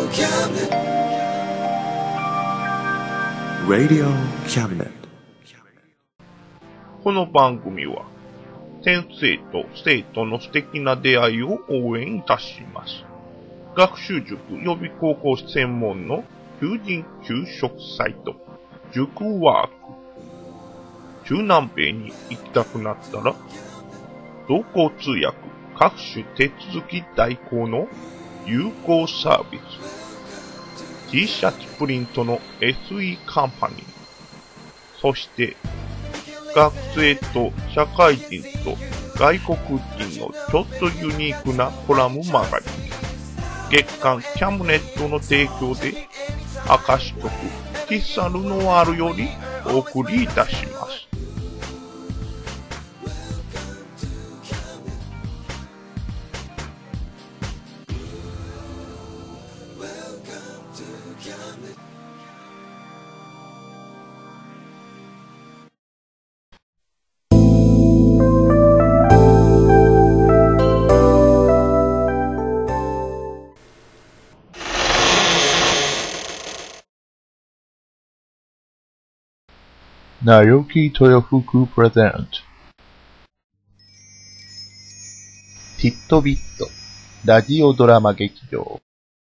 Radio Cabinet。 この番組は先生と生徒の素敵な出会いを応援いたします。学習塾予備高校専門の求人・求職サイト塾ワーク。中南米に行きたくなったら同行通訳各種手続き代行の有効サービス。 T シャツプリントの SE カンパニー、そして学生と社会人と外国人のちょっとユニークなコラムマガジン、月刊キャムネットの提供で明石局喫茶ルノワールよりお送りいたします。 なよき豊福プレゼント。ティットビットラジオドラマ劇場。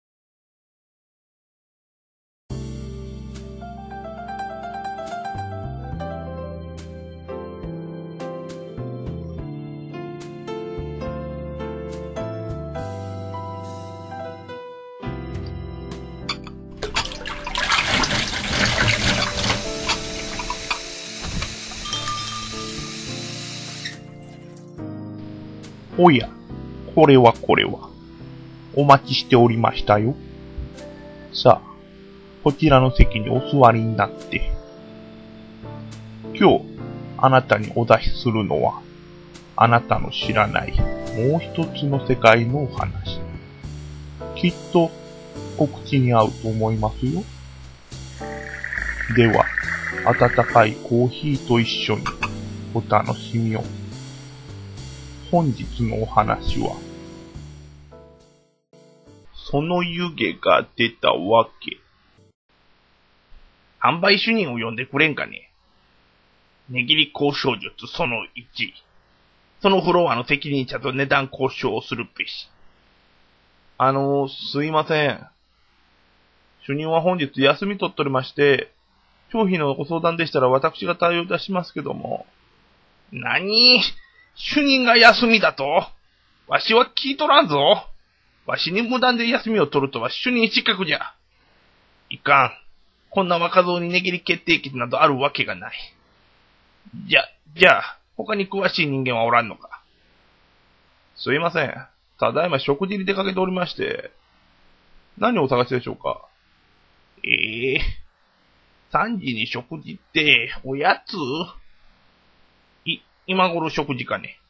おや、これは。お待ちしておりましたよ。さあ、こちらの席にお座りになって。今日、あなたにお出しするのは、あなたの知らないもう一つの世界のお話。きっと、お口に合うと思いますよ。では、温かいコーヒーと一緒にお楽しみを。本日のお話は、その湯気が出たわけ。販売主任を呼んでくれんかね。値切り交渉術その1。そのフロアの責任者と値段交渉をするべし。すいません。主任は本日休み取っておりまして、商品のご相談でしたら私が対応いたしますけども。何？主任が休みだと？わしは聞いとらんぞ。わしに無断で休みを取るとは主任失格じゃ。いかん。こんな若造に値切り決定機などあるわけがない。じゃあ、他に詳しい人間はおらんのか？すいません。ただいま食事に出かけておりまして。何をお探しでしょうか？3時に食事って、おやつ？今頃食事かね。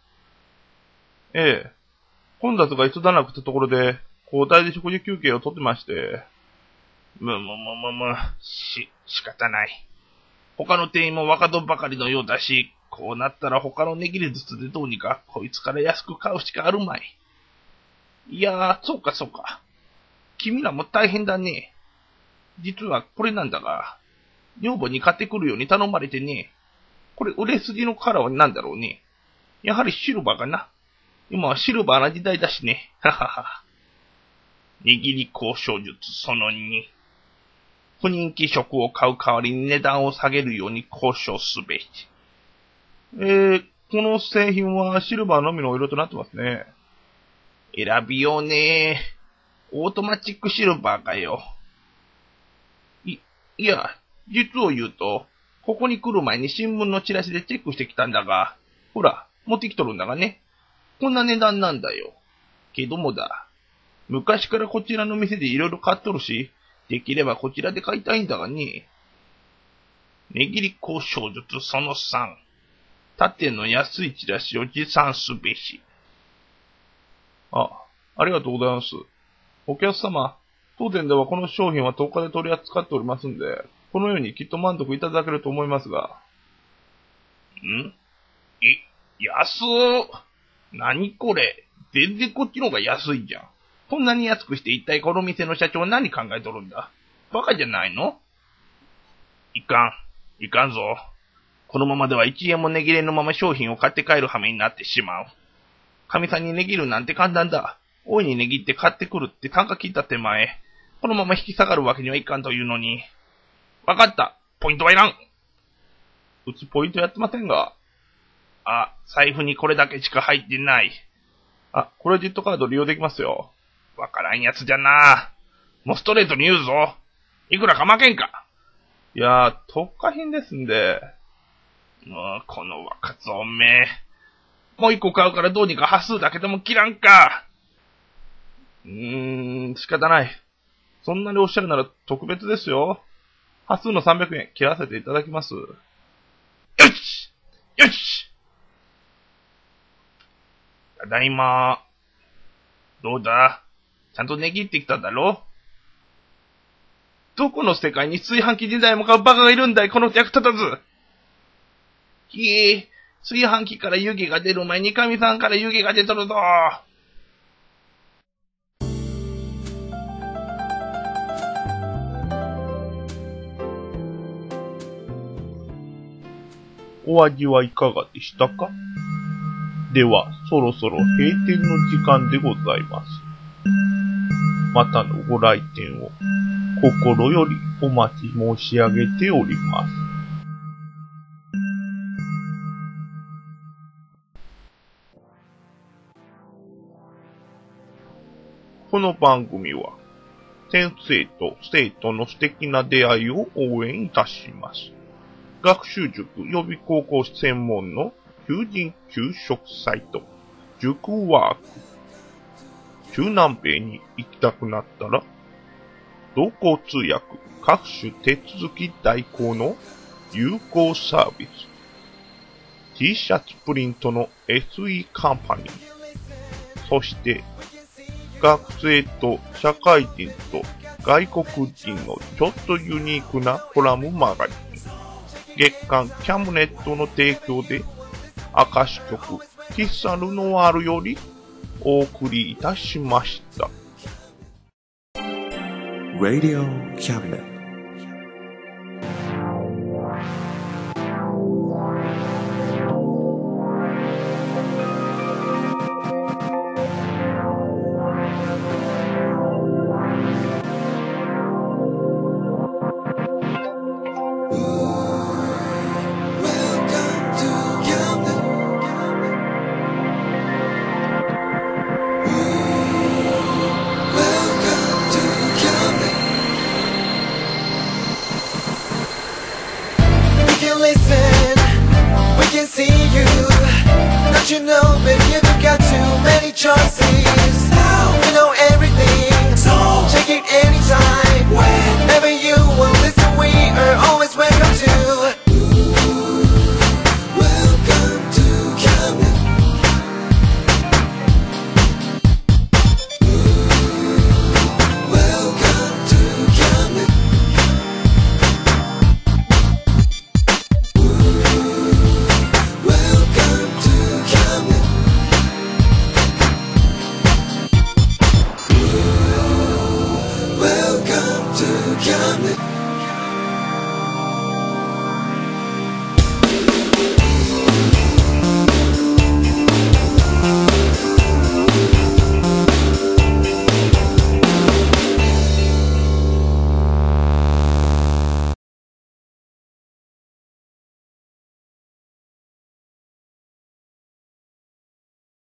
混雑が一段落したところで、交代で食事休憩をとってまして。仕方ない。他の店員も若造ばかりのようだし、こうなったら他の値切りずつでどうにかこいつから安く買うしかあるまい。いやー、そうか。君らも大変だね。実はこれなんだが、女房に買ってくるように頼まれてね。これ売れ筋のカラーは何だろうね。やはりシルバーかな。今はシルバーな時代だしね。ははは。握り交渉術その2。不人気食を買う代わりに値段を下げるように交渉すべし。この製品はシルバーのみのお色となってますね。選びようね。オートマチックシルバーかよ。いや、実を言うと、ここに来る前に新聞のチラシでチェックしてきたんだが、ほら、持ってきとるんだがね。こんな値段なんだよ。けどもだ。昔からこちらの店でいろいろ買っとるし、できればこちらで買いたいんだがね。値切り交渉術その3。縦の安いチラシを持参すべし。ありがとうございます。お客様、当店ではこの商品は10日で取り扱っておりますんで、このようにきっと満足いただけると思いますが。安何これ？全然こっちの方が安いじゃん。 そんなに安くして一体この店の社長何考えとるんだ。バカじゃないの？いかんぞ。このままでは1円も値切れのまま商品を買って帰る羽目になってしまう。神さんに値切るなんて簡単だ。大いに値切って買ってくるって単価切った手前、このまま引き下がるわけにはいかんというのに。わかった。ポイントはいらん。うちポイントやってませんが。あ、財布にこれだけしか入ってない。あ、クレジットカード利用できますよ。わからんやつじゃな。もうストレートに言うぞ。いくらか負けんか。いやー、特価品ですんで。この若造め。もう一個買うからどうにか端数だけでも切らんか。仕方ない。そんなにおっしゃるなら特別ですよ。端数の300円切らせていただきます。よし！ただいま。どうだ？ちゃんと値切ってきただろ？どこの世界に炊飯器時代も買うバカがいるんだい、この役立たず。炊飯器から湯気が出る前に神さんから湯気が出とるぞ。 お味はいかがでしたか？では、そろそろ閉店の時間でございます。またのご来店を心よりお待ち申し上げております。この番組は、先生と生徒の素敵な出会いを応援いたします。学習塾予備高校専門の求人・求職サイト、塾ワーク。中南米に行きたくなったら、同行通訳、各種手続き代行の有効サービス。T シャツプリントの SE カンパニー。そして、学生と社会人と外国人のちょっとユニークなコラムマガジン。月刊キャムネットの提供で、明石局喫茶ルノワールよりお送りいたしました。 Radio Cabinet. You know, baby, you've got too many choices.